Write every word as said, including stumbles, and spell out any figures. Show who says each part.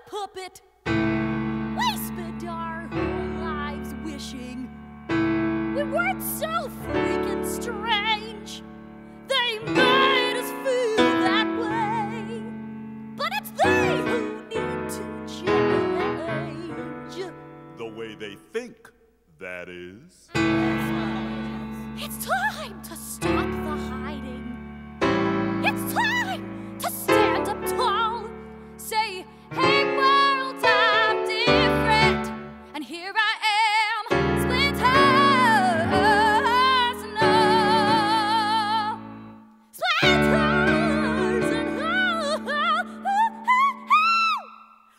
Speaker 1: puppet. We spent our whole lives wishing we weren't so freaking strange. They made us feel that way, but it's they who need to change.
Speaker 2: The way they think, that is.
Speaker 1: It's time.